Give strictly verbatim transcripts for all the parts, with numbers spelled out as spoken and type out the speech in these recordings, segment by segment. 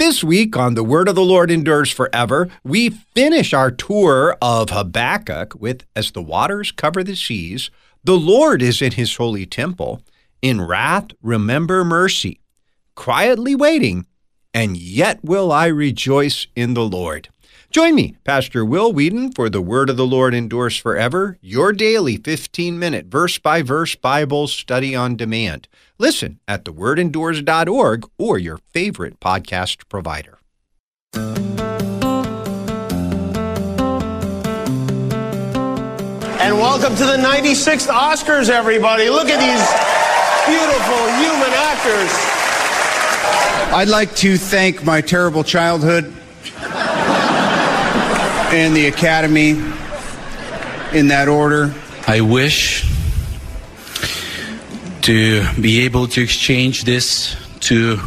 This week on The Word of the Lord Endures Forever, we finish our tour of Habakkuk with As the Waters Cover the Seas, the Lord is in his holy temple. In wrath, remember mercy. Quietly waiting, and yet will I rejoice in the Lord. Join me, Pastor Will Whedon, for The Word of the Lord Endures Forever, your daily fifteen-minute verse-by-verse Bible study on demand. Listen at the word endures dot org or your favorite podcast provider. And welcome to the ninety-sixth Oscars, everybody. Look at these beautiful human actors. I'd like to thank my terrible childhood and the Academy in that order. I wish to be able to exchange this to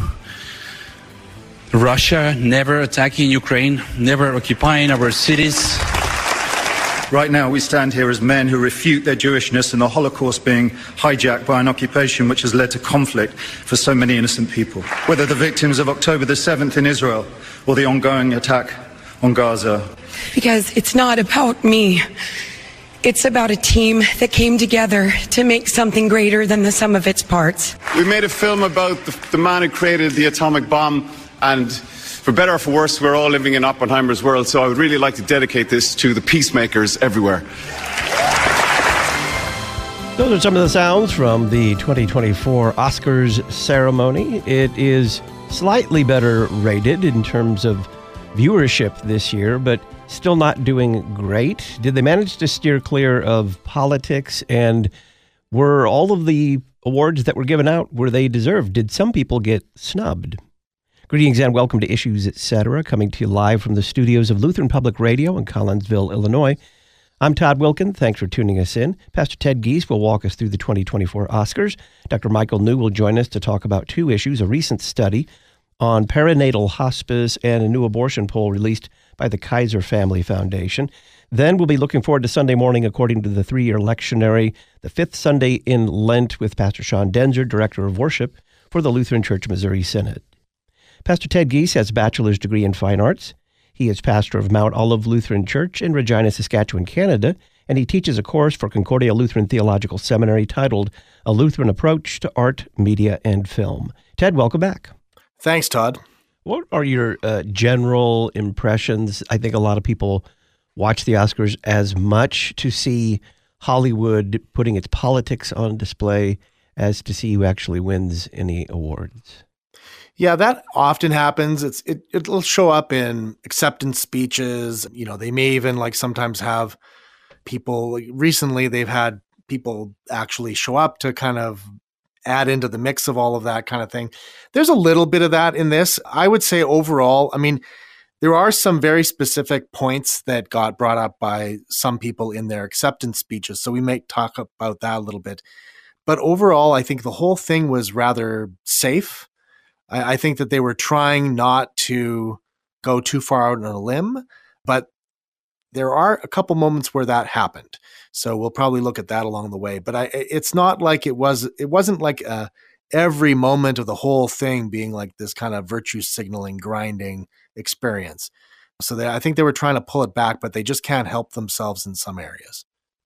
Russia never attacking Ukraine, never occupying our cities. Right now we stand here as men who refute their Jewishness and the Holocaust being hijacked by an occupation which has led to conflict for so many innocent people. Whether the victims of October the seventh in Israel or the ongoing attack on Gaza. Because it's not about me. It's about a team that came together to make something greater than the sum of its parts. We made a film about the, the man who created the atomic bomb, and for better or for worse, we're all living in Oppenheimer's world, so I would really like to dedicate this to the peacemakers everywhere. Those are some of the sounds from the twenty twenty-four Oscars ceremony. It is slightly better rated in terms of viewership this year, but still not doing great. Did they manage to steer clear of politics? And were all of the awards that were given out, were they deserved? Did some people get snubbed? Greetings and welcome to Issues Etc., coming to you live from the studios of Lutheran Public Radio in Collinsville, Illinois. I'm Todd Wilkin. Thanks for tuning us in. Pastor Ted Gies will walk us through the twenty twenty-four Oscars. Doctor Michael New will join us to talk about two issues, a recent study on perinatal hospice and a new abortion poll released by the Kaiser Family Foundation. Then we'll be looking forward to Sunday morning according to the three-year lectionary, the fifth Sunday in Lent with Pastor Sean Denzer, Director of Worship for the Lutheran Church Missouri Synod. Pastor Ted Gies has a bachelor's degree in fine arts. He is pastor of Mount Olive Lutheran Church in Regina, Saskatchewan, Canada, and he teaches a course for Concordia Lutheran Theological Seminary titled A Lutheran Approach to Art, Media, and Film. Ted, welcome back. Thanks, Todd. What are your uh, general impressions? I think a lot of people watch the Oscars as much to see Hollywood putting its politics on display as to see who actually wins any awards. Yeah, that often happens. It's it it'll show up in acceptance speeches. You know, they may even like sometimes have people. Recently, they've had people actually show up to kind of add into the mix of all of that kind of thing. There's a little bit of that in this. I would say overall, I mean, there are some very specific points that got brought up by some people in their acceptance speeches. So we may talk about that a little bit. But overall, I think the whole thing was rather safe. I, I think that they were trying not to go too far out on a limb, but there are a couple moments where that happened. So we'll probably look at that along the way. But I, it's not like it was, it wasn't like a, every moment of the whole thing being like this kind of virtue signaling, grinding experience. So they, I think they were trying to pull it back, but they just can't help themselves in some areas.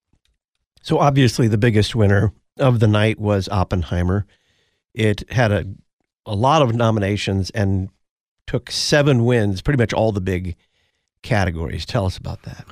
So obviously the biggest winner of the night was Oppenheimer. It had a, a lot of nominations and took seven wins, pretty much all the big categories. Tell us about that.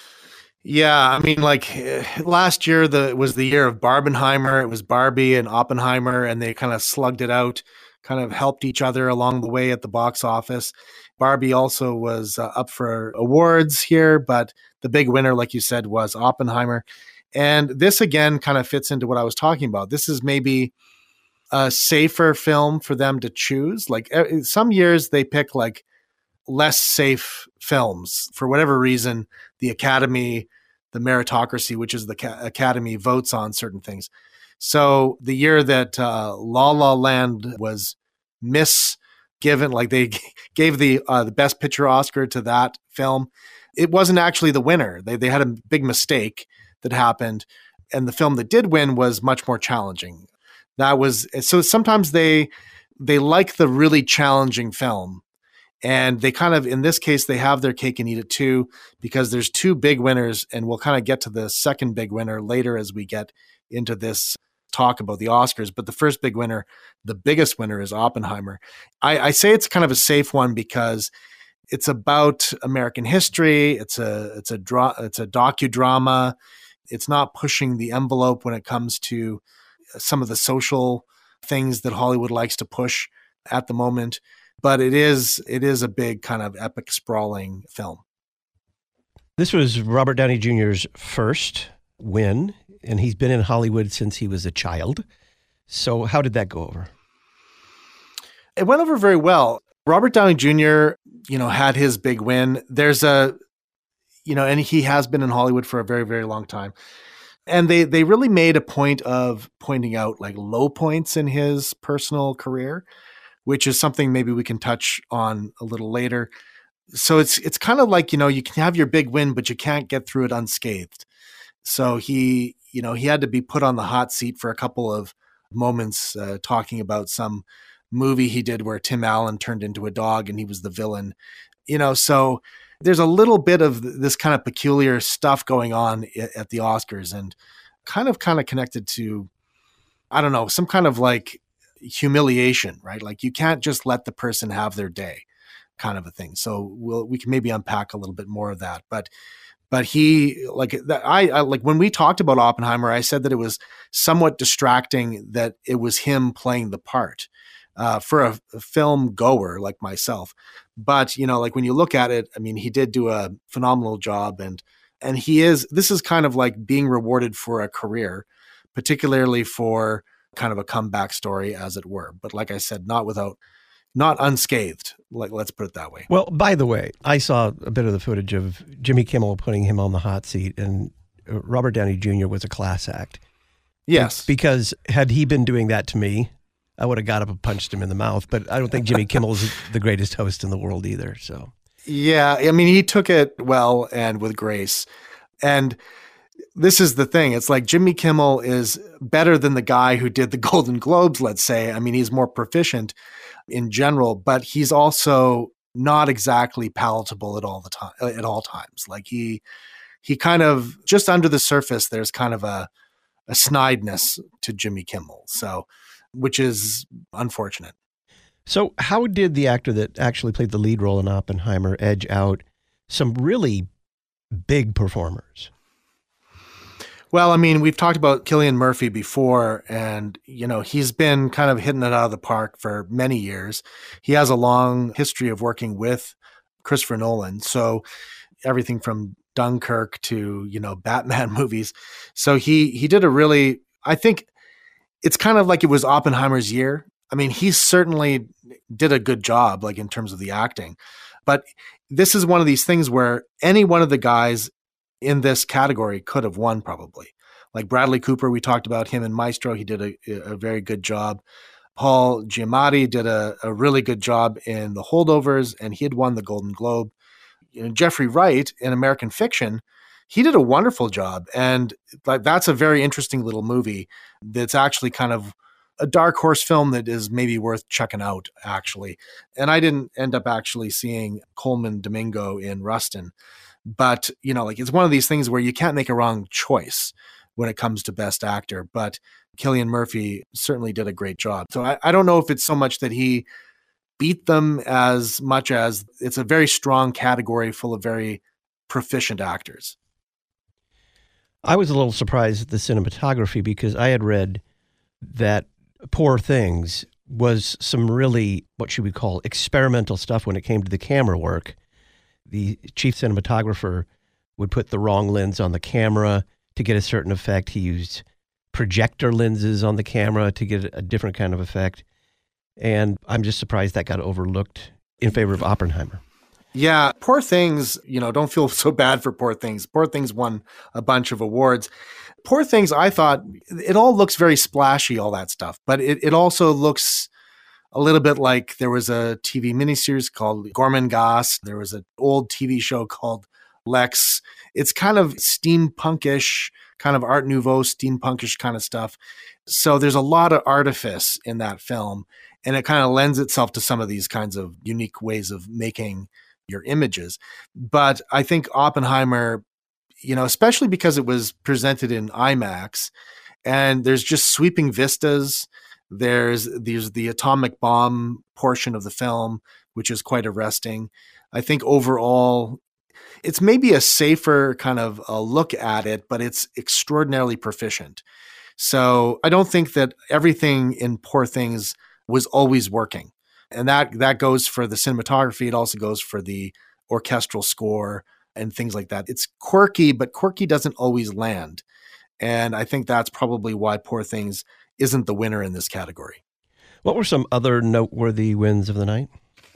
Yeah, I mean, like last year, the was the year of Barbenheimer. It was Barbie and Oppenheimer, and they kind of slugged it out, kind of helped each other along the way at the box office. Barbie also was uh, up for awards here, but the big winner, like you said, was Oppenheimer. And this again kind of fits into what I was talking about. This is maybe a safer film for them to choose. Like some years they pick like less safe films for whatever reason. The Academy, the meritocracy, which is the ca- Academy, votes on certain things. So the year that uh, La La Land was misgiven, like they g- gave the uh, the Best Picture Oscar to that film, it wasn't actually the winner. They they had a big mistake that happened, and the film that did win was much more challenging. That was so. Sometimes they they like the really challenging film. And they kind of, in this case, they have their cake and eat it too, because there's two big winners, and we'll kind of get to the second big winner later as we get into this talk about the Oscars. But the first big winner, the biggest winner, is Oppenheimer. I, I say it's kind of a safe one because it's about American history. It's a it's a dra- it's a docudrama. It's not pushing the envelope when it comes to some of the social things that Hollywood likes to push at the moment. But it is it is a big kind of epic, sprawling film. This was Robert Downey Junior's first win, and he's been in Hollywood since he was a child. So how did that go over? It went over very well. Robert Downey Junior, you know, had his big win. There's a, you know, and he has been in Hollywood for a very, very long time. And they they really made a point of pointing out like low points in his personal career, which is something maybe we can touch on a little later. So it's it's kind of like, you know, you can have your big win, but you can't get through it unscathed. So he, you know, he had to be put on the hot seat for a couple of moments, uh, talking about some movie he did where Tim Allen turned into a dog and he was the villain, you know, so there's a little bit of this kind of peculiar stuff going on at the Oscars, and kind of kind of connected to, I don't know, some kind of like humiliation, right? Like you can't just let the person have their day kind of a thing. So we'll, we can maybe unpack a little bit more of that. But But he, like, I, I like when we talked about Oppenheimer, I said that it was somewhat distracting that it was him playing the part uh, for a, a film goer like myself. But, you know, like when you look at it, I mean, he did do a phenomenal job, and and he is, this is kind of like being rewarded for a career, particularly for kind of a comeback story, as it were. But like I said, not without, not unscathed. Like, let's put it that way. Well, by the way, I saw a bit of the footage of Jimmy Kimmel putting him on the hot seat, and Robert Downey Junior was a class act. Yes. Because had he been doing that to me, I would have got up and punched him in the mouth. But I don't think Jimmy Kimmel's the greatest host in the world either. So, yeah, I mean, he took it well and with grace. And this is the thing. It's like Jimmy Kimmel is better than the guy who did the Golden Globes, let's say. I mean, he's more proficient in general, but he's also not exactly palatable at all the time, at all times. Like he, he kind of, just under the surface, there's kind of a, a snideness to Jimmy Kimmel. So, which is unfortunate. So how did the actor that actually played the lead role in Oppenheimer edge out some really big performers? Well, I mean, we've talked about Cillian Murphy before, and, you know, he's been kind of hitting it out of the park for many years. He has a long history of working with Christopher Nolan. So everything from Dunkirk to, you know, Batman movies. So he, he did a really, I think it's kind of like it was Oppenheimer's year. I mean, he certainly did a good job, like in terms of the acting, but this is one of these things where any one of the guys in this category could have won probably. Like Bradley Cooper, we talked about him in Maestro. He did a, a very good job. Paul Giamatti did a, a really good job in The Holdovers, and he had won the Golden Globe. You know, Jeffrey Wright in American Fiction, he did a wonderful job. And like, that's a very interesting little movie that's actually kind of a dark horse film that is maybe worth checking out, actually. And I didn't end up actually seeing Coleman Domingo in Rustin. But, you know, like it's one of these things where you can't make a wrong choice when it comes to Best Actor. But Cillian Murphy certainly did a great job. So I, I don't know if it's so much that he beat them as much as it's a very strong category full of very proficient actors. I was a little surprised at the cinematography because I had read that Poor Things was some really, what should we call, experimental stuff when it came to the camera work. The chief cinematographer would put the wrong lens on the camera to get a certain effect. He used projector lenses on the camera to get a different kind of effect. And I'm just surprised that got overlooked in favor of Oppenheimer. Yeah, Poor Things, you know, don't feel so bad for Poor Things. Poor Things won a bunch of awards. Poor Things, I thought, it all looks very splashy, all that stuff. But it, it also looks a little bit like there was a T V miniseries called Gorman Gas. There was an old T V show called Lex. It's kind of steampunkish, kind of Art Nouveau steampunkish kind of stuff. So there's a lot of artifice in that film. And it kind of lends itself to some of these kinds of unique ways of making your images. But I think Oppenheimer, you know, especially because it was presented in IMAX and there's just sweeping vistas. There's, there's the atomic bomb portion of the film, which is quite arresting. I think overall, it's maybe a safer kind of a look at it, but it's extraordinarily proficient. So I don't think that everything in Poor Things was always working. And that that goes for the cinematography. It also goes for the orchestral score and things like that. It's quirky, but quirky doesn't always land. And I think that's probably why Poor Things isn't the winner in this category. What were some other noteworthy wins of the night?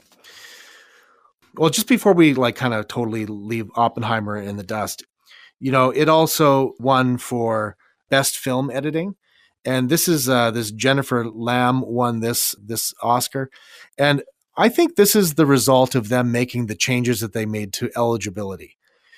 Well, just before we like kind of totally leave Oppenheimer in the dust, you know, it also won for Best Film Editing. And this is uh, this Jennifer Lamb won this this Oscar. And I think this is the result of them making the changes that they made to eligibility.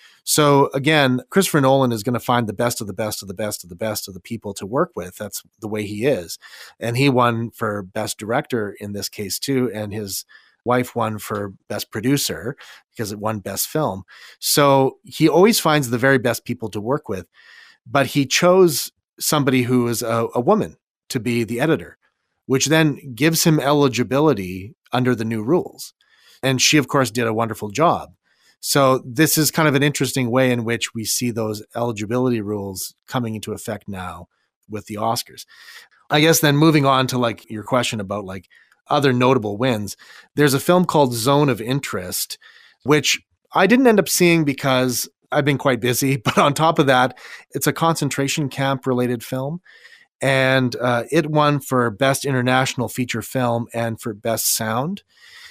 So again, Christopher Nolan is going to find the best of the best of the best of the best of the people to work with. That's the way he is. And he won for Best Director in this case too. And his wife won for Best Producer because it won Best Film. So he always finds the very best people to work with. But he chose somebody who is a, a woman to be the editor, which then gives him eligibility under the new rules. And she, of course, did a wonderful job. So this is kind of an interesting way in which we see those eligibility rules coming into effect now with the Oscars. I guess then moving on to like your question about like other notable wins, there's a film called Zone of Interest, which I didn't end up seeing because I've been quite busy. But on top of that, it's a concentration camp related film. And uh, it won for Best International Feature Film and for Best Sound.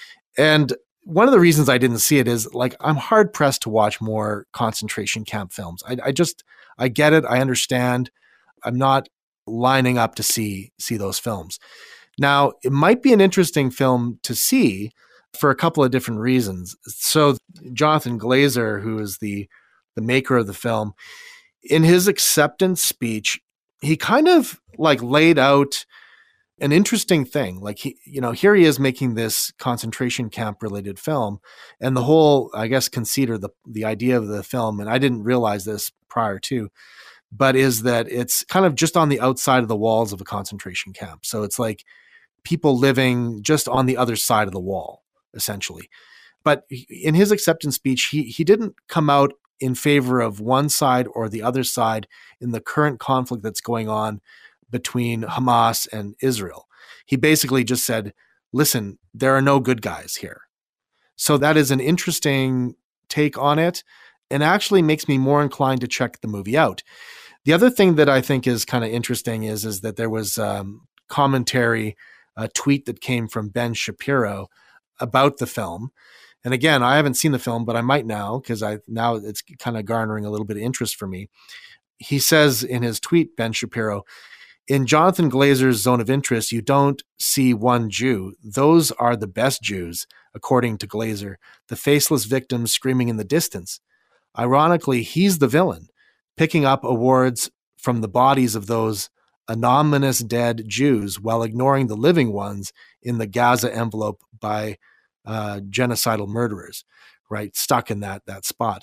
And one of the reasons I didn't see it is like, I'm hard pressed to watch more concentration camp films. I, I just, I get it. I understand. I'm not lining up to see, see those films. Now, it might be an interesting film to see for a couple of different reasons. So Jonathan Glazer, who is the, the maker of the film, in his acceptance speech, he kind of like laid out an interesting thing. Like he, you know, here he is making this concentration camp related film, and the whole, I guess, conceit or the, the idea of the film, and I didn't realize this prior to, but is that it's kind of just on the outside of the walls of a concentration camp. So it's like people living just on the other side of the wall, essentially. But in his acceptance speech, he he didn't come out in favor of one side or the other side in the current conflict that's going on between Hamas and Israel. He basically just said, listen, there are no good guys here. So that is an interesting take on it, and actually makes me more inclined to check the movie out. The other thing that I think is kind of interesting is, is that there was um, commentary, a tweet that came from Ben Shapiro about the film. And again, I haven't seen the film, but I might now, because I now it's kind of garnering a little bit of interest for me. He says in his tweet, Ben Shapiro, in Jonathan Glazer's Zone of Interest, you don't see one Jew. Those are the best Jews, according to Glazer, the faceless victims screaming in the distance. Ironically, he's the villain, picking up awards from the bodies of those anonymous dead Jews while ignoring the living ones in the Gaza envelope by uh, genocidal murderers, right? Stuck in that, that spot.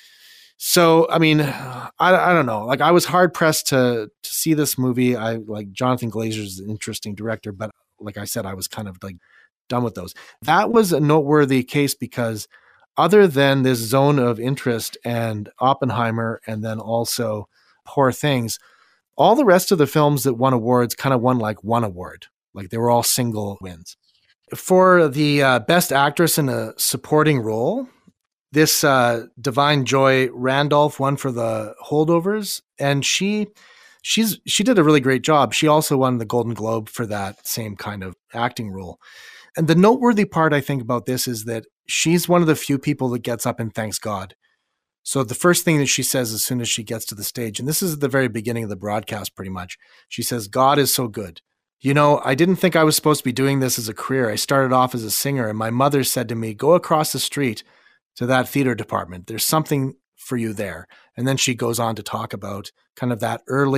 So, I mean, I, I don't know. Like, I was hard pressed to to see this movie. I like Jonathan Glazer is an interesting director, but like I said, I was kind of like done with those. That was a noteworthy case because other than this Zone of Interest and Oppenheimer, and then also Poor Things, all the rest of the films that won awards kind of won like one award. Like they were all single wins. For the uh, Best Actress in a Supporting Role, this uh, Divine Joy Randolph won for The Holdovers, and she she's she did a really great job. She also won the Golden Globe for that same kind of acting role. And the noteworthy part, I think, about this is that she's one of the few people that gets up and thanks God. So the first thing that she says as soon as she gets to the stage, and this is at the very beginning of the broadcast pretty much, she says, God is so good. You know, I didn't think I was supposed to be doing this as a career. I started off as a singer, and my mother said to me, go across the street to that theater department. There's something for you there. And then she goes on to talk about kind of that early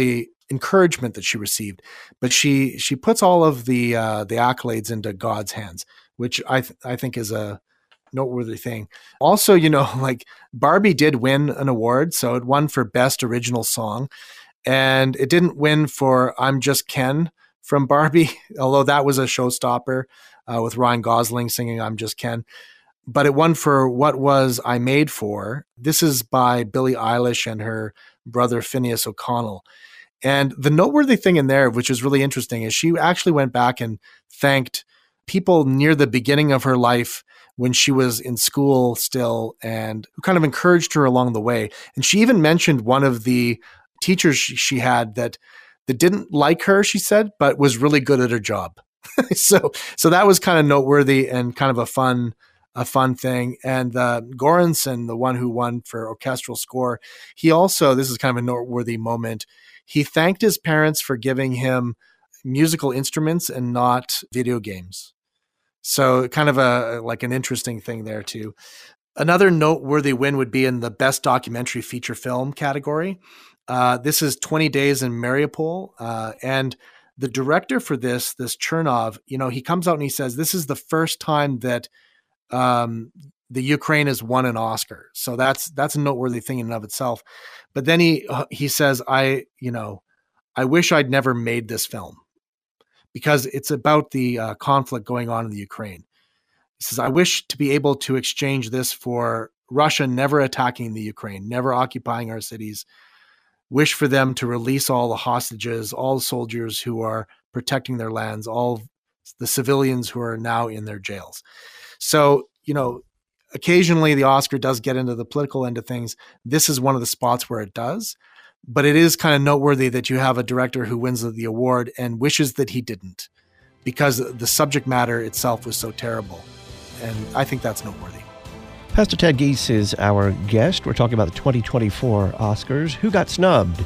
encouragement that she received. But she she puts all of the uh, the accolades into God's hands, which I th- I think is a noteworthy thing. Also, you know, like Barbie did win an award, so it won for Best Original Song, and it didn't win for I'm Just Ken from Barbie, although that was a showstopper uh, with Ryan Gosling singing I'm Just Ken. But it won for What Was I Made For? This is by Billie Eilish and her brother Phineas O'Connell. And the noteworthy thing in there, which is really interesting, is she actually went back and thanked people near the beginning of her life when she was in school still, and who kind of encouraged her along the way. And she even mentioned one of the teachers she, she had that that didn't like her, she said, but was really good at her job. so so that was kind of noteworthy and kind of a fun a fun thing. And uh, Göransson, the one who won for orchestral score, he also, this is kind of a noteworthy moment, he thanked his parents for giving him musical instruments and not video games. So kind of a like an interesting thing there too. Another noteworthy win would be in the Best Documentary Feature Film category. Uh, this is twenty days in Mariupol. Uh, and the director for this, this Chernov, you know, he comes out and he says, this is the first time that um, the Ukraine has won an Oscar. So that's, that's a noteworthy thing in and of itself. But then he, uh, he says, I, you know, I wish I'd never made this film, because it's about the uh, conflict going on in the Ukraine. He says, I wish to be able to exchange this for Russia never attacking the Ukraine, never occupying our cities. Wish for them to release all the hostages, all the soldiers who are protecting their lands, all the civilians who are now in their jails. So, you know, occasionally the Oscar does get into the political end of things. This is one of the spots where it does. But it is kind of noteworthy that you have a director who wins the award and wishes that he didn't, because the subject matter itself was so terrible. And I think that's noteworthy. Pastor Ted Giese is our guest. We're talking about the twenty twenty-four Oscars. Who got snubbed?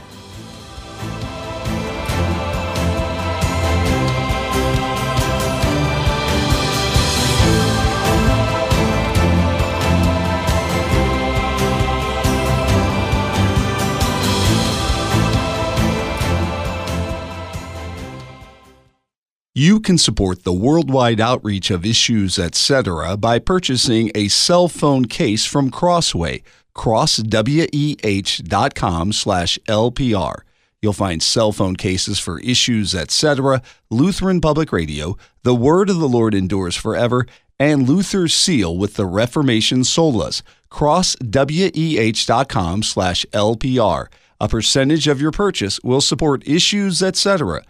You can support the worldwide outreach of Issues, et cetera by purchasing a cell phone case from Crossway, crossweh.com slash LPR. You'll find cell phone cases for Issues, et cetera, Lutheran Public Radio, The Word of the Lord Endures Forever, and Luther's Seal with the Reformation Solas, crossweh.com slash LPR. A percentage of your purchase will support Issues, et cetera,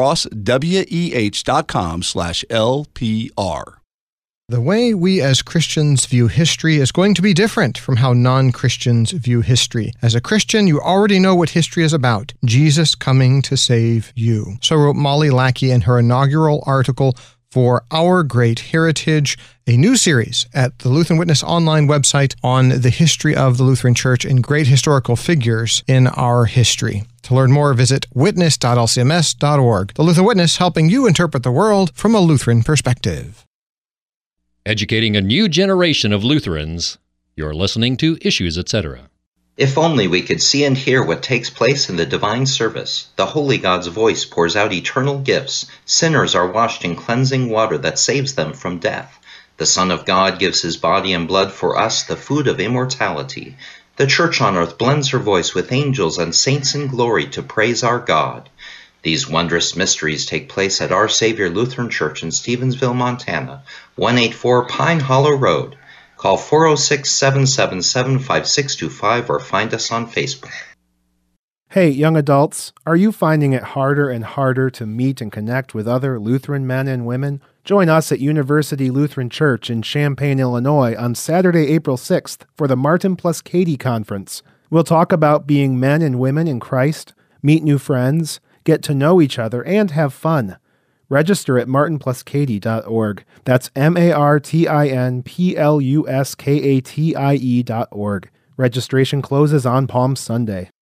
crossweh.com slash LPR. The way we as Christians view history is going to be different from how non-Christians view history. As a Christian, you already know what history is about: Jesus coming to save you. So wrote Molly Lackey in her inaugural article for Our Great Heritage, a new series at the Lutheran Witness online website on the history of the Lutheran Church and great historical figures in our history. To learn more, visit witness dot l c m s dot org. The Lutheran Witness, helping you interpret the world from a Lutheran perspective. Educating a new generation of Lutherans. You're listening to Issues, et cetera. If only we could see and hear what takes place in the divine service. The Holy God's voice pours out eternal gifts. Sinners are washed in cleansing water that saves them from death. The Son of God gives his body and blood for us, the food of immortality. The Church on earth blends her voice with angels and saints in glory to praise our God. These wondrous mysteries take place at Our Savior Lutheran Church in Stevensville, Montana, one eighty-four Pine Hollow Road. Call four oh six, seven seven seven, five six two five or find us on Facebook. Hey, young adults, are you finding it harder and harder to meet and connect with other Lutheran men and women? Join us at University Lutheran Church in Champaign, Illinois on Saturday, April sixth for the Martin plus Katie Conference. We'll talk about being men and women in Christ, meet new friends, get to know each other, and have fun. Register at martin plus katie dot org. That's M A R T I N P L U S K A T I E dot org. Registration closes on Palm Sunday.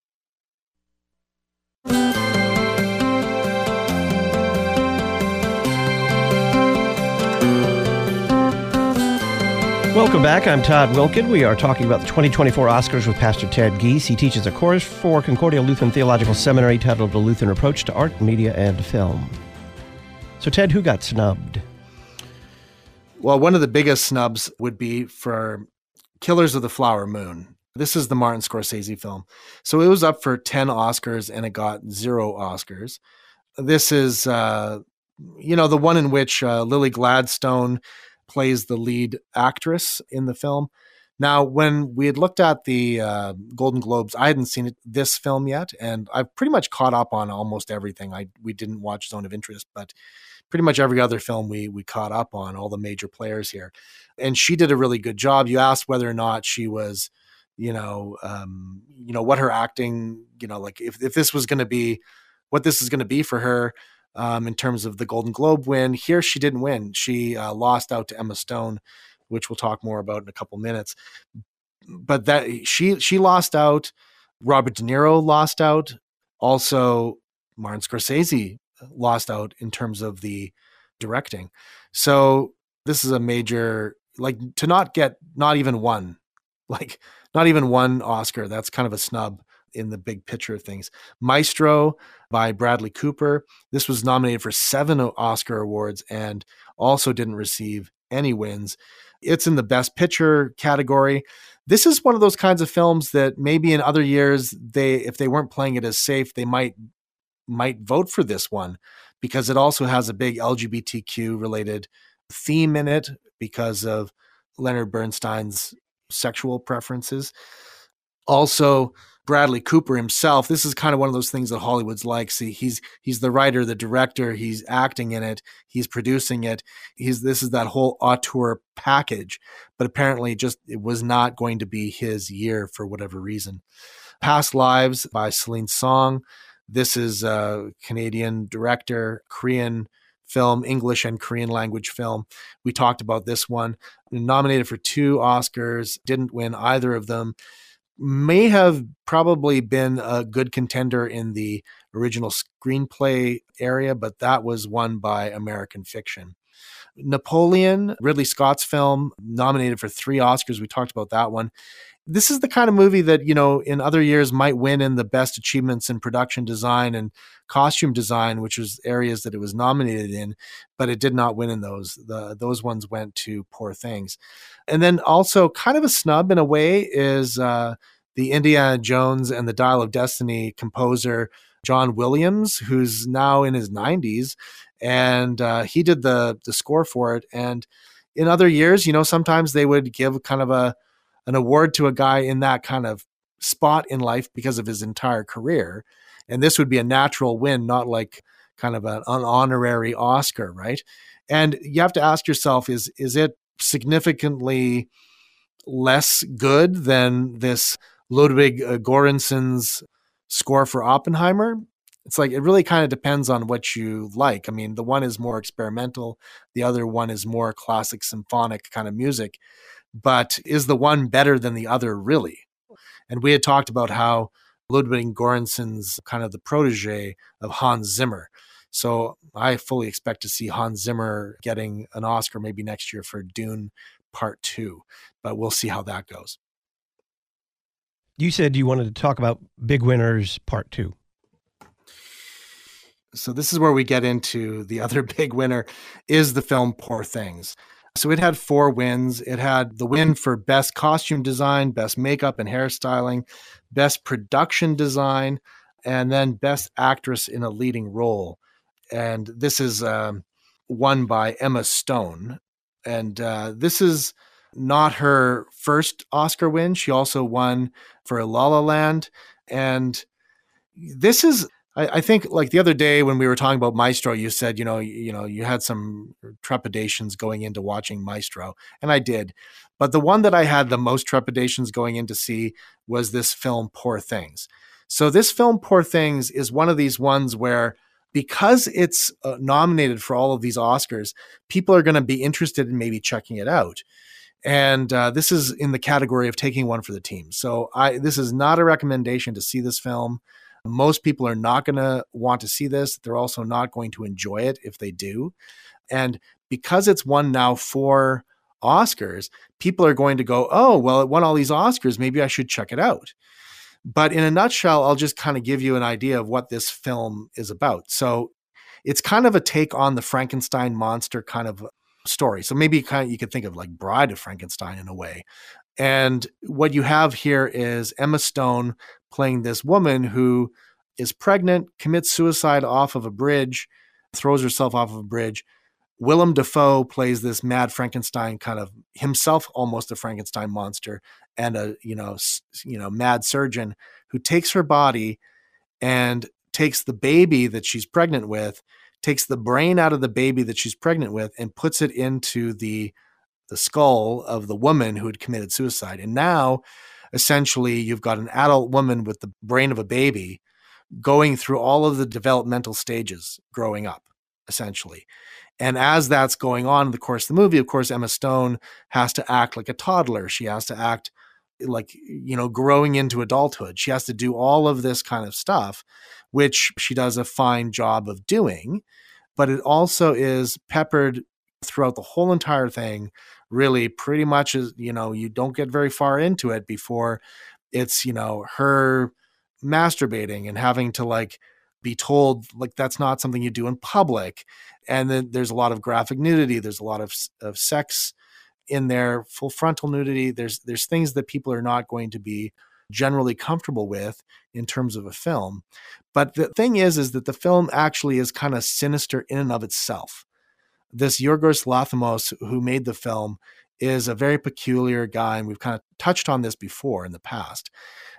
Welcome back. I'm Todd Wilkin. We are talking about the twenty twenty-four Oscars with Pastor Ted Giese. He teaches a course for Concordia Lutheran Theological Seminary titled The Lutheran Approach to Art, Media, and Film. So, Ted, who got snubbed? Well, one of the biggest snubs would be for Killers of the Flower Moon. This is the Martin Scorsese film. So it was up for ten Oscars and it got zero Oscars. This is, uh, you know, the one in which uh, Lily Gladstone plays the lead actress in the film. Now, when we had looked at the uh, Golden Globes, I hadn't seen it, this film yet, and I've pretty much caught up on almost everything. I we didn't watch Zone of Interest, but pretty much every other film we we caught up on, all the major players here. And she did a really good job. You asked whether or not she was, you know, um, you know, what her acting, you know, like if, if this was going to be, what this is going to be for her um, in terms of the Golden Globe win. Here, she didn't win. She uh, lost out to Emma Stone, which we'll talk more about in a couple minutes. But that she she lost out. Robert De Niro lost out. Also, Martin Scorsese lost out in terms of the directing. So this is a major, like, to not get not even one, like not even one Oscar. That's kind of a snub in the big picture of things. Maestro by Bradley Cooper. This was nominated for seven Oscar awards and also didn't receive any wins. It's in the Best Picture category. This is one of those kinds of films that maybe in other years, they if they weren't playing it as safe, they might might vote for this one because it also has a big L G B T Q related theme in it because of Leonard Bernstein's sexual preferences. Also, Bradley Cooper himself, this is kind of one of those things that Hollywood's like. See, he's he's the writer, the director, he's acting in it, he's producing it. He's this is that whole auteur package, but apparently just it was not going to be his year for whatever reason. Past Lives by Celine Song. This is a Canadian director, Korean film, English and Korean language film. We talked about this one. Nominated for two Oscars, didn't win either of them. May have probably been a good contender in the original screenplay area, but that was won by American Fiction. Napoleon, Ridley Scott's film, nominated for three Oscars. We talked about that one. This is the kind of movie that, you know, in other years might win in the best achievements in production design and costume design, which was areas that it was nominated in, but it did not win in those. The, those ones went to Poor Things. And then also kind of a snub in a way is uh, the Indiana Jones and the Dial of Destiny composer, John Williams, who's now in his nineties. And uh, he did the the score for it. And in other years, you know, sometimes they would give kind of a an award to a guy in that kind of spot in life because of his entire career. And this would be a natural win, not like kind of an, an honorary Oscar, right? And you have to ask yourself, is is it significantly less good than this Ludwig Göransson's score for Oppenheimer? It's like, it really kind of depends on what you like. I mean, the one is more experimental. The other one is more classic symphonic kind of music. But is the one better than the other, really? And we had talked about how Ludwig Göransson's kind of the protege of Hans Zimmer. So I fully expect to see Hans Zimmer getting an Oscar maybe next year for Dune Part Two, but we'll see how that goes. You said you wanted to talk about Big Winners Part Two. So this is where we get into the other big winner is the film Poor Things. So it had four wins. It had the win for Best Costume Design, Best Makeup and Hairstyling, Best Production Design, and then Best Actress in a Leading Role. And this is um, won by Emma Stone. And uh, this is not her first Oscar win. She also won for La La Land. And this is... I think, like the other day when we were talking about Maestro, you said, you know, you, you know, you had some trepidations going into watching Maestro, and I did. But the one that I had the most trepidations going in to see was this film, Poor Things. So this film, Poor Things, is one of these ones where, because it's uh, nominated for all of these Oscars, people are going to be interested in maybe checking it out. And uh, this is in the category of taking one for the team. So I this is not a recommendation to see this film. Most people are not going to want to see this. They're also not going to enjoy it if they do. And because it's won now four Oscars, people are going to go, oh, well, it won all these Oscars. Maybe I should check it out. But in a nutshell, I'll just kind of give you an idea of what this film is about. So it's kind of a take on the Frankenstein monster kind of story. So maybe kind of you could think of like Bride of Frankenstein in a way. And what you have here is Emma Stone playing this woman who is pregnant, commits suicide off of a bridge, throws herself off of a bridge. Willem Dafoe plays this mad Frankenstein, kind of himself almost a Frankenstein monster, and a you know s- you know mad surgeon who takes her body and takes the baby that she's pregnant with, takes the brain out of the baby that she's pregnant with, and puts it into the the skull of the woman who had committed suicide. And now, essentially, you've got an adult woman with the brain of a baby going through all of the developmental stages growing up, essentially. And as that's going on in the course of the movie, of course, Emma Stone has to act like a toddler. She has to act like, you know, growing into adulthood. She has to do all of this kind of stuff, which she does a fine job of doing. But it also is peppered throughout the whole entire thing, really pretty much as, you know, you don't get very far into it before it's, you know, her masturbating and having to like be told like that's not something you do in public. And then there's a lot of graphic nudity. There's a lot of, of sex in there, full frontal nudity. There's there's things that people are not going to be generally comfortable with in terms of a film. But the thing is, is that the film actually is kind of sinister in and of itself. This Yorgos Lanthimos, who made the film, is a very peculiar guy, and we've kind of touched on this before in the past.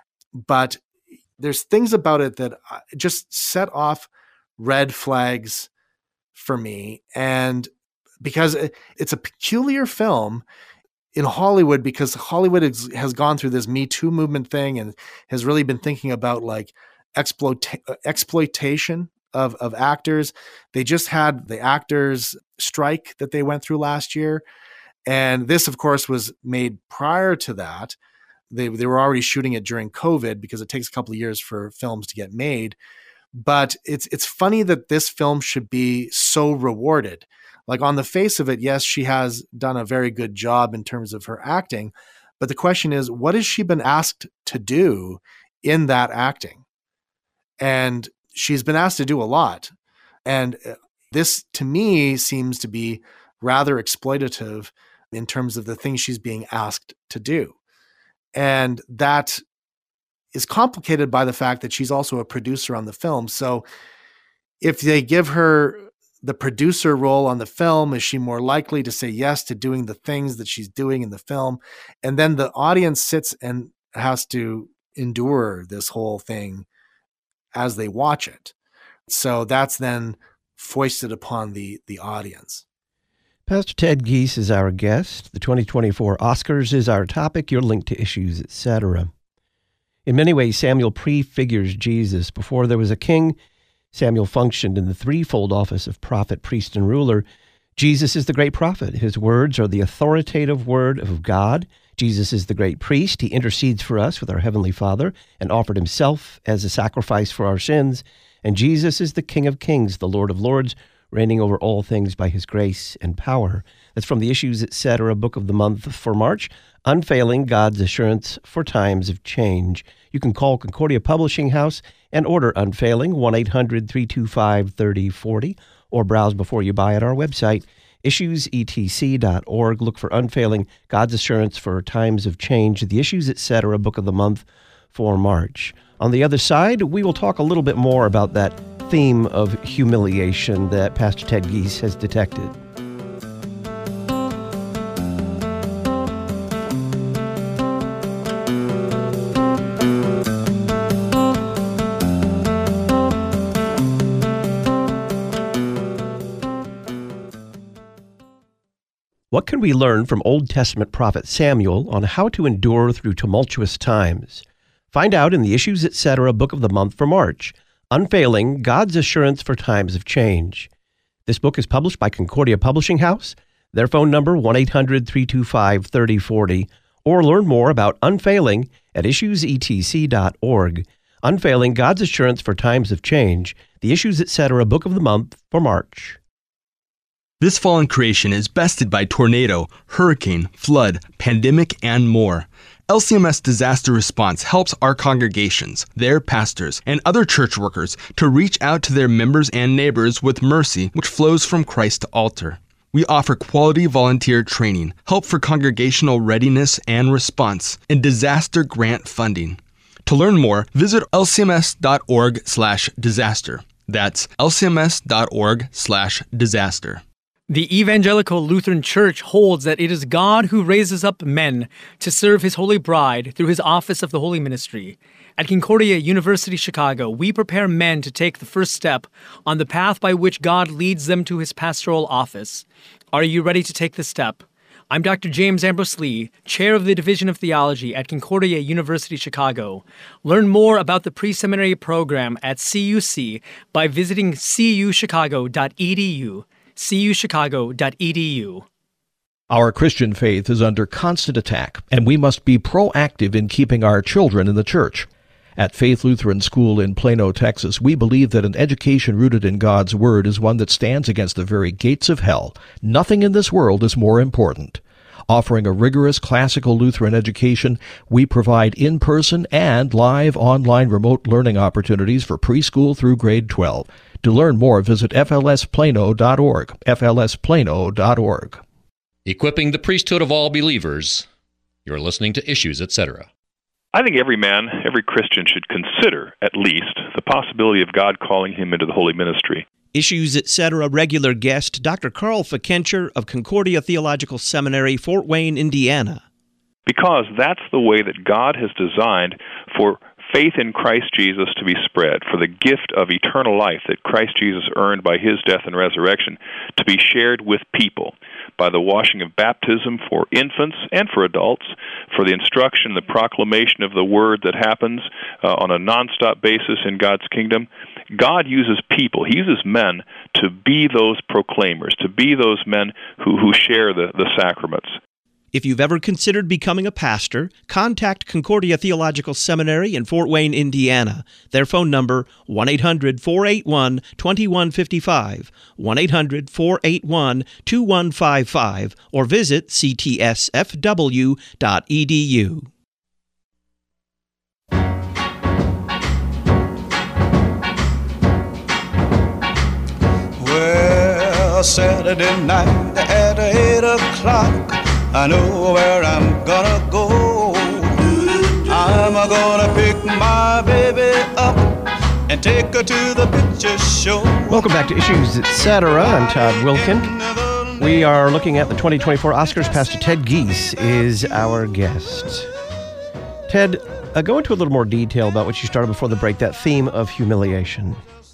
But there's things about it that just set off red flags for me. And because it's a peculiar film in Hollywood, because Hollywood has gone through this Me Too movement thing and has really been thinking about like exploita- exploitation of, of actors. They just had the actors strike that they went through last year. And this, of course, was made prior to that. They, they were already shooting it during COVID because it takes a couple of years for films to get made. But it's it's funny that this film should be so rewarded. Like on the face of it, yes, she has done a very good job in terms of her acting. But the question is, what has she been asked to do in that acting? And she's been asked to do a lot. And this, to me, seems to be rather exploitative in terms of the things she's being asked to do. And that is complicated by the fact that she's also a producer on the film. So if they give her the producer role on the film, is she more likely to say yes to doing the things that she's doing in the film? And then the audience sits and has to endure this whole thing as they watch it. So that's then foisted upon the, the audience. Pastor Ted Giese is our guest. The twenty twenty-four Oscars is our topic. Your link to issues, et cetera. In many ways, Samuel prefigures Jesus. Before there was a king, Samuel functioned in the threefold office of prophet, priest, and ruler. Jesus is the great prophet. His words are the authoritative word of God. Jesus is the great priest. He intercedes for us with our Heavenly Father and offered himself as a sacrifice for our sins. And Jesus is the King of Kings, the Lord of Lords, reigning over all things by his grace and power. That's from the Issues, et cetera. Book of the month for March, Unfailing God's Assurance for Times of Change. You can call Concordia Publishing House and order Unfailing, one eight hundred, three two five, three oh four oh, or browse before you buy at our website, issues e t c dot org. Look for Unfailing God's Assurance for Times of Change, the Issues, et cetera. Book of the month for March. On the other side, we will talk a little bit more about that theme of humiliation that Pastor Ted Giese has detected. What can we learn from Old Testament prophet Samuel on how to endure through tumultuous times? Find out in the Issues, et cetera. Book of the month for March, Unfailing God's Assurance for Times of Change. This book is published by Concordia Publishing House. Their phone number, one eight hundred, three two five, three oh four oh, or learn more about Unfailing at issues e t c dot org. Unfailing God's Assurance for Times of Change, the Issues, et cetera. Book of the month for March. This fallen creation is bested by tornado, hurricane, flood, pandemic, and more. L C M S Disaster Response helps our congregations, their pastors, and other church workers to reach out to their members and neighbors with mercy which flows from Christ to altar. We offer quality volunteer training, help for congregational readiness and response, and disaster grant funding. To learn more, visit L C M S dot org slash disaster. That's L C M S dot org slash disaster. The Evangelical Lutheran Church holds that it is God who raises up men to serve his holy bride through his office of the Holy Ministry. At Concordia University, Chicago, we prepare men to take the first step on the path by which God leads them to his pastoral office. Are you ready to take the step? I'm Doctor James Ambrose Lee, Chair of the Division of Theology at Concordia University, Chicago. Learn more about the pre-seminary program at C U C by visiting c u chicago dot e d u. c u chicago dot e d u. Our Christian faith is under constant attack, and we must be proactive in keeping our children in the church. At Faith Lutheran School in Plano, Texas, we believe that an education rooted in God's Word is one that stands against the very gates of hell. Nothing in this world is more important. Offering a rigorous classical Lutheran education, we provide in-person and live online remote learning opportunities for preschool through grade twelve. To learn more, visit f l s plano dot org, f l s plano dot org. Equipping the priesthood of all believers. You're listening to Issues, et cetera. I think every man, every Christian should consider, at least, the possibility of God calling him into the holy ministry. Issues, et cetera. Regular guest, Doctor Carl Fikencher of Concordia Theological Seminary, Fort Wayne, Indiana. Because that's the way that God has designed for faith in Christ Jesus to be spread, for the gift of eternal life that Christ Jesus earned by his death and resurrection to be shared with people by the washing of baptism for infants and for adults, for the instruction, the proclamation of the word that happens uh, on a nonstop basis in God's kingdom. God uses people, he uses men to be those proclaimers, to be those men who, who share the, the sacraments. If you've ever considered becoming a pastor, contact Concordia Theological Seminary in Fort Wayne, Indiana. Their phone number, one eight hundred four eight one two one five five, one eight hundred four eight one two one five five, or visit c t s f w dot e d u. Well, Saturday night at eight o'clock, I know where I'm gonna go. I'm gonna pick my baby up and take her to the picture show. Welcome back to Issues, et cetera. I'm Todd Wilkin. We are looking at the twenty twenty-four Oscars. Pastor Ted Giese is our guest. Ted, uh, go into a little more detail about what you started before the break, that theme of humiliation.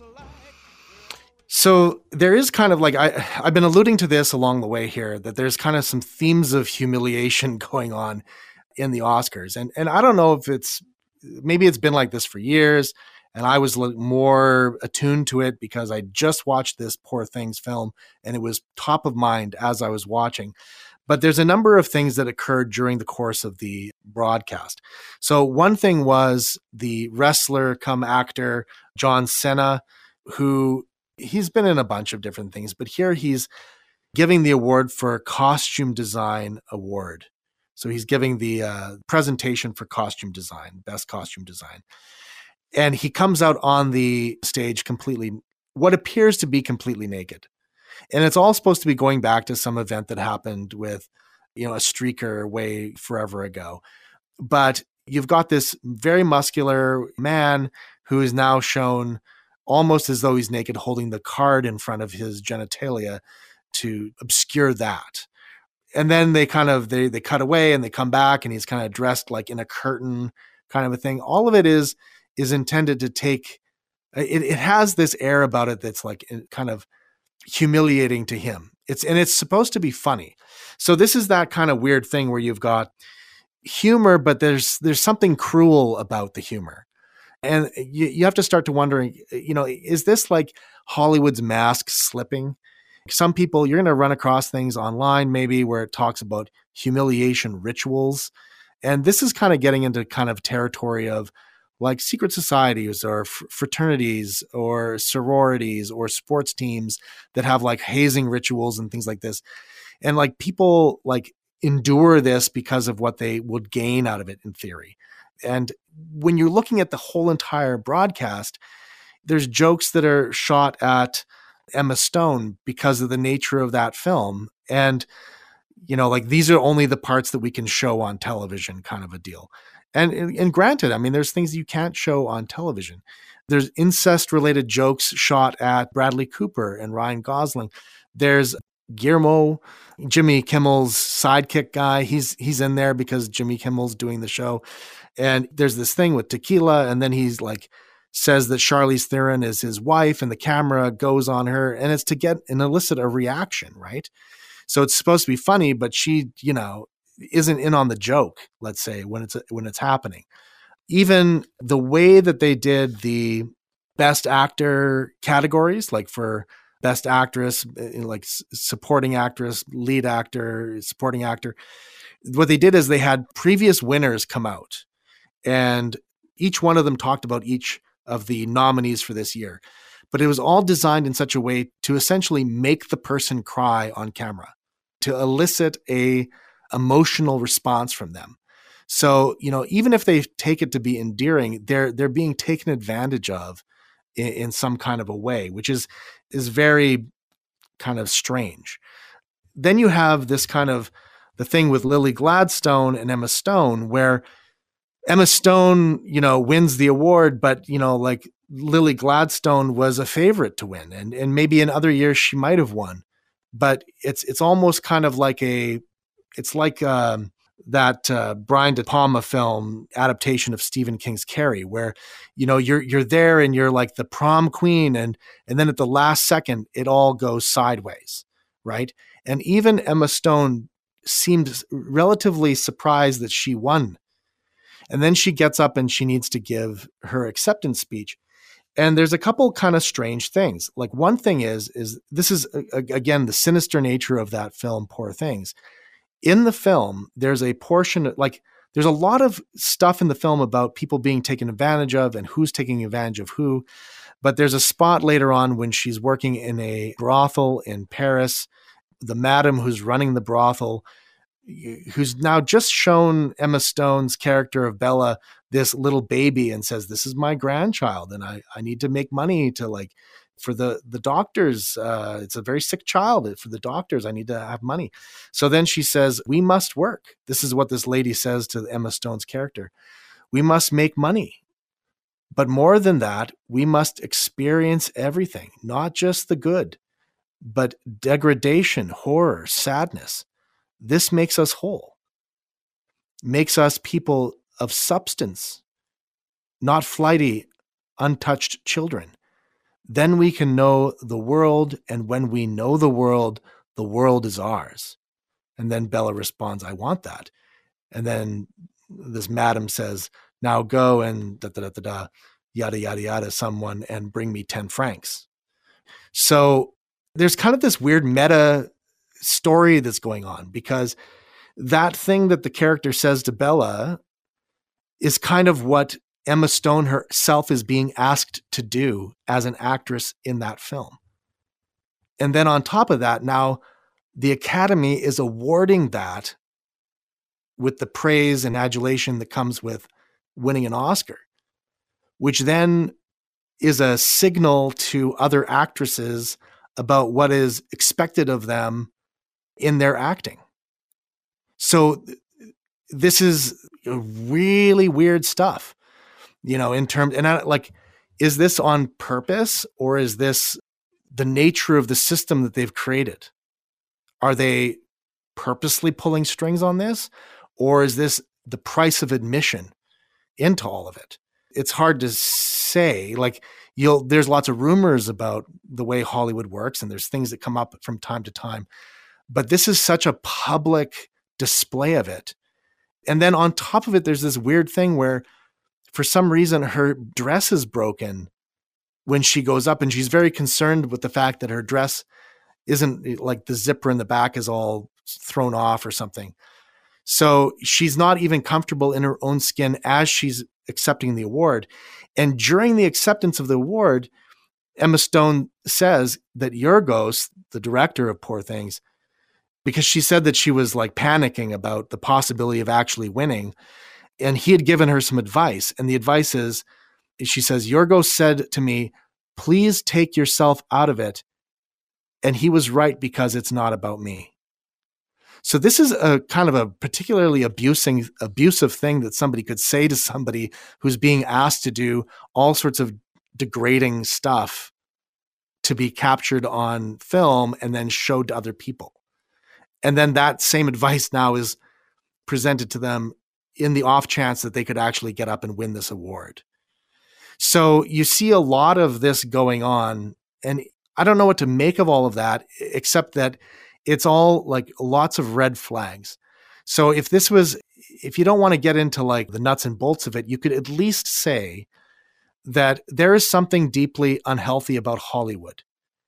So there is kind of like, I, I've been alluding to this along the way here, that there's kind of some themes of humiliation going on in the Oscars. And and I don't know if it's, maybe it's been like this for years, and I was more attuned to it because I just watched this Poor Things film, and it was top of mind as I was watching. But there's a number of things that occurred during the course of the broadcast. So one thing was the wrestler come actor, John Cena, who he's been in a bunch of different things, but here he's giving the award for costume design award. So he's giving the uh, presentation for costume design, best costume design. And he comes out on the stage completely, what appears to be completely naked. And it's all supposed to be going back to some event that happened with, you know, a streaker way forever ago. But you've got this very muscular man who is now shown almost as though he's naked, holding the card in front of his genitalia to obscure that. And then they kind of, they they cut away and they come back and he's kind of dressed like in a curtain kind of a thing. All of it is, is intended to take, it, it has this air about it that's like kind of humiliating to him. It's, and it's supposed to be funny. So this is that kind of weird thing where you've got humor, but there's, there's something cruel about the humor. And you, you have to start to wondering, you know, is this like Hollywood's mask slipping? Some people, you're going to run across things online maybe where it talks about humiliation rituals. And this is kind of getting into kind of territory of like secret societies or f- fraternities or sororities or sports teams that have like hazing rituals and things like this. And like people like endure this because of what they would gain out of it in theory. And when you're looking at the whole entire broadcast, there's jokes that are shot at Emma Stone because of the nature of that film. And, you know, like these are only the parts that we can show on television kind of a deal. And, and granted, I mean, there's things you can't show on television. There's incest related jokes shot at Bradley Cooper and Ryan Gosling. There's Guillermo, Jimmy Kimmel's sidekick guy. He's, he's in there because Jimmy Kimmel's doing the show. And there's this thing with tequila. And then he's like, says that Charlize Theron is his wife and the camera goes on her, and it's to get and elicit a reaction, right? So it's supposed to be funny, but she, you know, isn't in on the joke, let's say, when it's when it's happening. Even the way that they did the best actor categories, like for best actress, like supporting actress, lead actor, supporting actor, what they did is they had previous winners come out, and each one of them talked about each of the nominees for this year. But it was all designed in such a way to essentially make the person cry on camera, to elicit a emotional response from them. So, you know, even if they take it to be endearing, they're they're being taken advantage of in, in some kind of a way, which is is very kind of strange. Then you have this kind of the thing with Lily Gladstone and Emma Stone, where Emma Stone, you know, wins the award, but, you know, like Lily Gladstone was a favorite to win. And, and maybe in other years she might have won, but it's, it's almost kind of like a, it's like um, that uh, Brian De Palma film adaptation of Stephen King's Carrie, where, you know, you're, you're there and you're like the prom queen. And, and then at the last second, it all goes sideways. Right. And even Emma Stone seemed relatively surprised that she won. And then she gets up and she needs to give her acceptance speech. And there's a couple kind of strange things. Like one thing is, is this is, again, the sinister nature of that film, Poor Things. In the film, there's a portion, like there's a lot of stuff in the film about people being taken advantage of and who's taking advantage of who. But there's a spot later on when she's working in a brothel in Paris. The madam who's running the brothel, who's now just shown Emma Stone's character of Bella this little baby and says, this is my grandchild and I, I need to make money to like, for the, the doctors, uh, it's a very sick child. For the doctors, I need to have money. So then she says, we must work. This is what this lady says to Emma Stone's character. We must make money. But more than that, we must experience everything, not just the good, but degradation, horror, sadness. This makes us whole, makes us people of substance, not flighty, untouched children. Then we can know the world, and when we know the world, the world is ours. And then Bella responds, I want that. And then this madam says, now go and da da da da da, yada yada yada, someone and bring me ten francs. So there's kind of this weird meta story that's going on, because that thing that the character says to Bella is kind of what Emma Stone herself is being asked to do as an actress in that film. And then on top of that, now the Academy is awarding that with the praise and adulation that comes with winning an Oscar, which then is a signal to other actresses about what is expected of them in their acting. So this is really weird stuff, you know, in terms, and I, like, is this on purpose, or is this the nature of the system that they've created? Are they purposely pulling strings on this, or is this the price of admission into all of it? It's hard to say. Like, you'll, there's lots of rumors about the way Hollywood works, and there's things that come up from time to time. But this is such a public display of it. And then on top of it, there's this weird thing where for some reason her dress is broken when she goes up, and she's very concerned with the fact that her dress isn't, like, the zipper in the back is all thrown off or something. So she's not even comfortable in her own skin as she's accepting the award. And during the acceptance of the award, Emma Stone says that Yorgos, the director of Poor Things, because she said that she was like panicking about the possibility of actually winning, and he had given her some advice. And the advice is, she says, Yorgos said to me, please take yourself out of it. And he was right, because it's not about me. So this is a kind of a particularly abusing, abusive thing that somebody could say to somebody who's being asked to do all sorts of degrading stuff to be captured on film and then showed to other people. And then that same advice now is presented to them in the off chance that they could actually get up and win this award. So you see a lot of this going on, and I don't know what to make of all of that, except that it's all like lots of red flags. So if this was, if you don't want to get into like the nuts and bolts of it, you could at least say that there is something deeply unhealthy about Hollywood.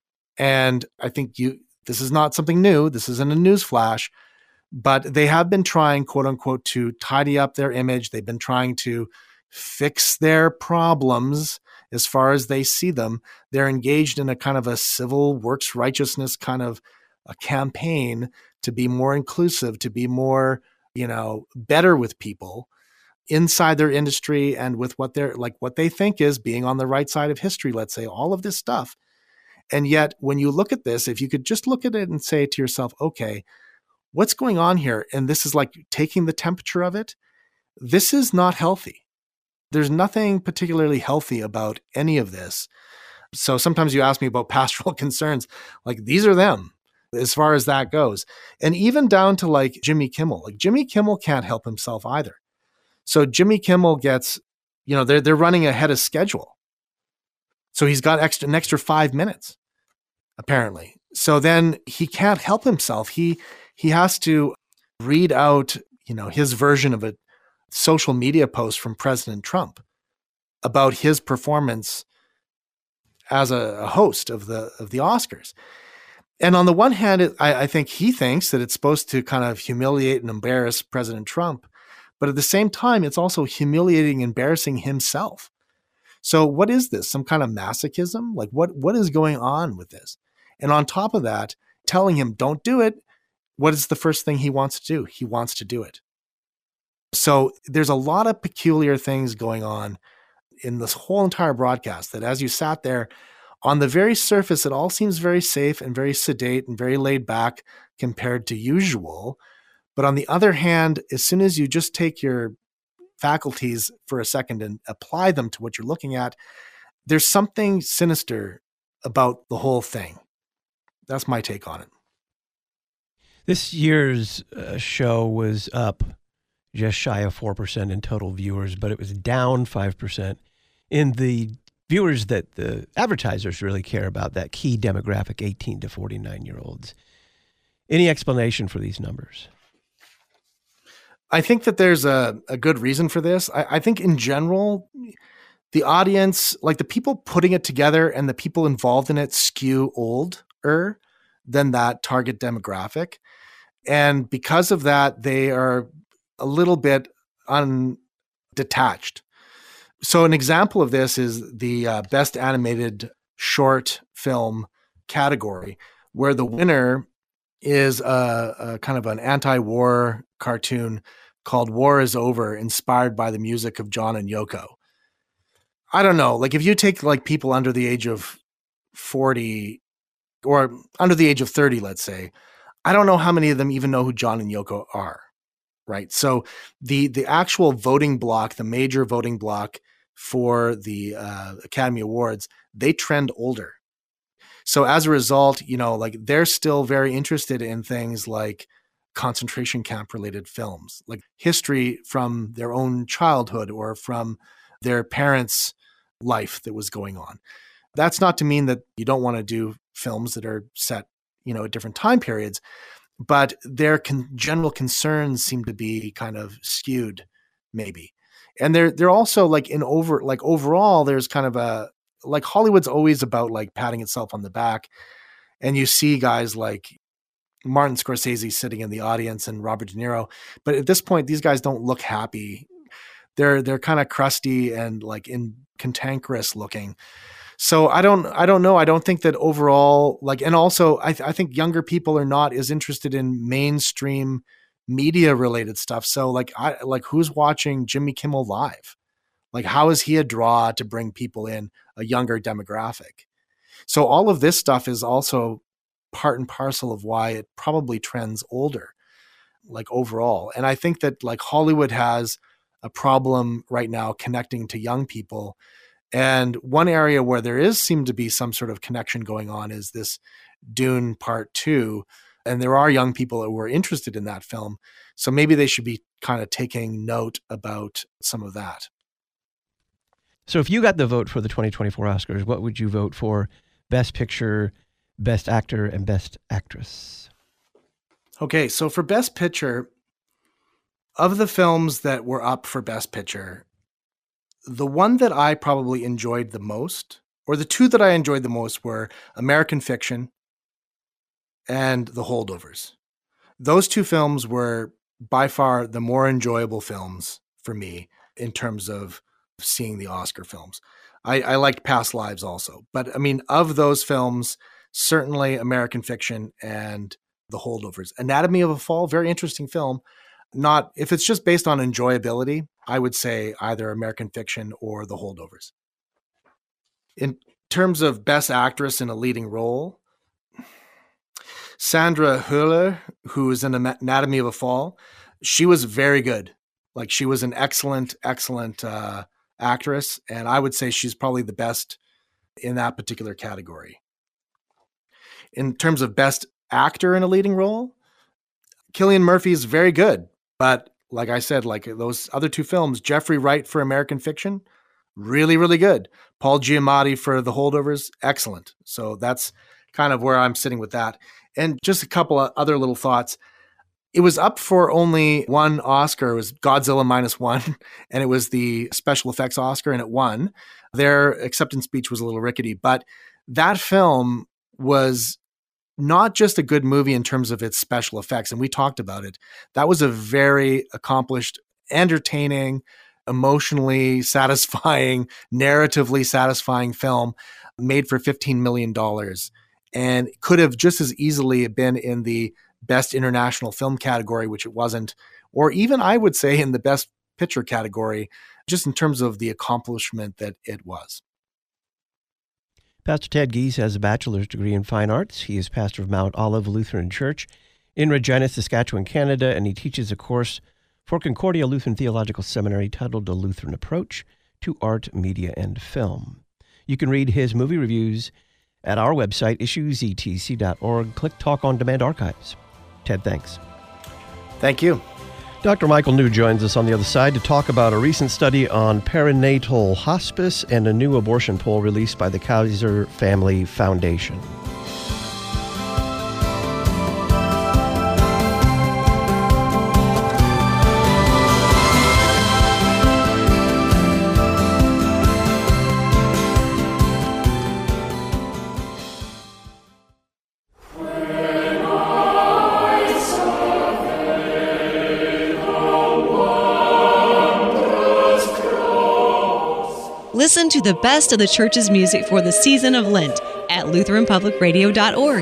And I think you, this is not something new. This isn't a news flash, but they have been trying, quote unquote, to tidy up their image. They've been trying to fix their problems as far as they see them. They're engaged in a kind of a civil works righteousness kind of a campaign to be more inclusive, to be more, you know, better with people inside their industry and with what they're like, what they think is being on the right side of history, let's say, all of this stuff. And yet when you look at this, if you could just look at it and say to yourself, okay, what's going on here? And this is like taking the temperature of it. This is not healthy. There's nothing particularly healthy about any of this. So sometimes you ask me about pastoral concerns, like these are them as far as that goes. And even down to like Jimmy Kimmel, like Jimmy Kimmel can't help himself either. So Jimmy Kimmel gets, you know, they're, they're running ahead of schedule. So he's got extra, an extra five minutes, apparently. So then he can't help himself. He, he has to read out, you know, his version of a social media post from President Trump about his performance as a host of the, of the Oscars. And on the one hand, it, I, I think he thinks that it's supposed to kind of humiliate and embarrass President Trump. But at the same time, it's also humiliating, embarrassing himself. So what is this? Some kind of masochism? Like what, what is going on with this? And on top of that, telling him, don't do it. What is the first thing he wants to do? He wants to do it. So there's a lot of peculiar things going on in this whole entire broadcast that as you sat there, on the very surface, it all seems very safe and very sedate and very laid back compared to usual. But on the other hand, as soon as you just take your faculties for a second and apply them to what you're looking at, there's something sinister about the whole thing. That's my take on it. This year's uh, show was up just shy of four percent in total viewers, but it was down five percent in the viewers that the advertisers really care about, that key demographic, eighteen to forty-nine year olds. Any explanation for these numbers? I think that there's a, a good reason for this. I, I think in general, the audience, like the people putting it together and the people involved in it, skew older than that target demographic. And because of that, they are a little bit undetached. So an example of this is the uh, best animated short film category, where the winner is a, a kind of an anti-war cartoon called War is Over, inspired by the music of John and Yoko. I don't know, like if you take like people under the age of forty or under the age of thirty, let's say, I don't know how many of them even know who John and Yoko are, right? So the the actual voting block, the major voting block for the uh, Academy Awards, they trend older. So as a result, you know, like they're still very interested in things like concentration camp related films, like history from their own childhood or from their parents' life that was going on. That's not to mean that you don't want to do films that are set, you know, at different time periods, but their con- general concerns seem to be kind of skewed, maybe. And they're they're also like in over like overall, there's kind of a like Hollywood's always about like patting itself on the back, and you see guys like Martin Scorsese sitting in the audience and Robert De Niro. But at this point, these guys don't look happy. They're they're kind of crusty and like in cantankerous looking. So I don't I don't know. I don't think that overall, like, and also I, th- I think younger people are not as interested in mainstream media related stuff. So like I like who's watching Jimmy Kimmel Live? Like, how is he a draw to bring people in, a younger demographic? So all of this stuff is also part and parcel of why it probably trends older, like overall. And I think that like Hollywood has a problem right now connecting to young people. And one area where there is seemed to be some sort of connection going on is this Dune Part Two. And there are young people that were interested in that film. So maybe they should be kind of taking note about some of that. So if you got the vote for the twenty twenty-four Oscars, what would you vote for? Best Picture, Best Actor, and Best Actress? Okay, so for Best Picture, of the films that were up for Best Picture, the one that I probably enjoyed the most, or the two that I enjoyed the most, were American Fiction and The Holdovers. Those two films were by far the more enjoyable films for me in terms of seeing the Oscar films. I, I liked Past Lives also. But I mean, of those films, certainly American Fiction and The Holdovers. Anatomy of a Fall, very interesting film. Not, if it's just based on enjoyability, I would say either American Fiction or The Holdovers. In terms of Best Actress in a Leading Role, Sandra Hüller, who is in Anatomy of a Fall, she was very good. Like, she was an excellent, excellent uh, actress, and I would say she's probably the best in that particular category. In terms of Best Actor in a Leading Role, Cillian Murphy is very good, but like I said, like those other two films, Jeffrey Wright for American Fiction, really, really good. Paul Giamatti for The Holdovers, excellent. So that's kind of where I'm sitting with that. And just a couple of other little thoughts. It was up for only one Oscar. It was Godzilla minus one, and it was the special effects Oscar, and it won. Their acceptance speech was a little rickety, but that film was not just a good movie in terms of its special effects, and we talked about it. That was a very accomplished, entertaining, emotionally satisfying, narratively satisfying film made for fifteen million dollars, and could have just as easily been in the Best International Film category, which it wasn't, or even I would say in the Best Picture category, just in terms of the accomplishment that it was. Pastor Ted Gies has a bachelor's degree in fine arts. He is pastor of Mount Olive Lutheran Church in Regina, Saskatchewan, Canada, and he teaches a course for Concordia Lutheran Theological Seminary titled A Lutheran Approach to Art, Media, and Film. You can read his movie reviews at our website, issues e t c dot org. Click Talk on Demand Archives. Ted, thanks. Thank you. Doctor Michael New joins us on the other side to talk about a recent study on perinatal hospice and a new abortion poll released by the Kaiser Family Foundation. Listen to the best of the church's music for the season of Lent at lutheran public radio dot org.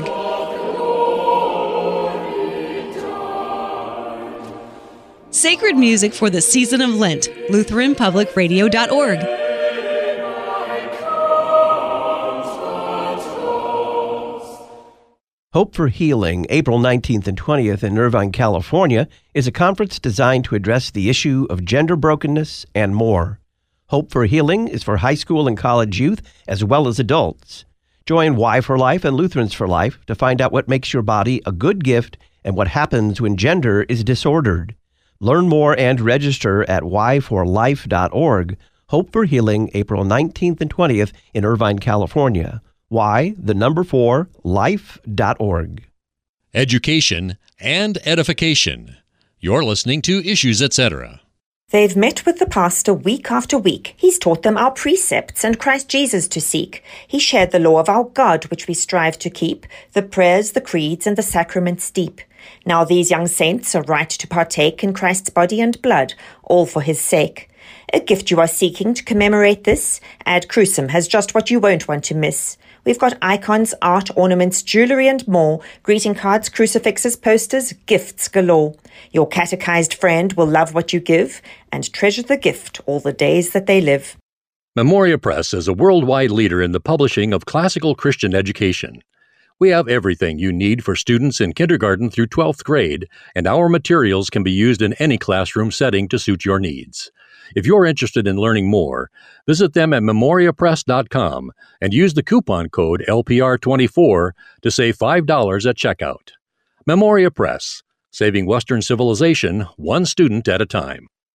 Sacred music for the season of Lent, lutheran public radio dot org. Hope for Healing, April nineteenth and twentieth in Irvine, California, is a conference designed to address the issue of gender brokenness and more. Hope for Healing is for high school and college youth as well as adults. Join Y for Life and Lutherans for Life to find out what makes your body a good gift and what happens when gender is disordered. Learn more and register at y for life dot org. Hope for Healing, April nineteenth and twentieth in Irvine, California. Y, the number four, life dot org. Education and edification. You're listening to Issues, et cetera. They've met with the pastor week after week. He's taught them our precepts and Christ Jesus to seek. He shared the law of our God, which we strive to keep, the prayers, the creeds, and the sacraments deep. Now these young saints are right to partake in Christ's body and blood, all for his sake. A gift you are seeking to commemorate this? Ad Crucem has just what you won't want to miss. We've got icons, art, ornaments, jewelry, and more. Greeting cards, crucifixes, posters, gifts galore. Your catechized friend will love what you give and treasure the gift all the days that they live. Memoria Press is a worldwide leader in the publishing of classical Christian education. We have everything you need for students in kindergarten through twelfth grade, and our materials can be used in any classroom setting to suit your needs. If you're interested in learning more, visit them at memoria press dot com and use the coupon code L P R twenty-four to save five dollars at checkout. Memoria Press, saving Western civilization one student at a time.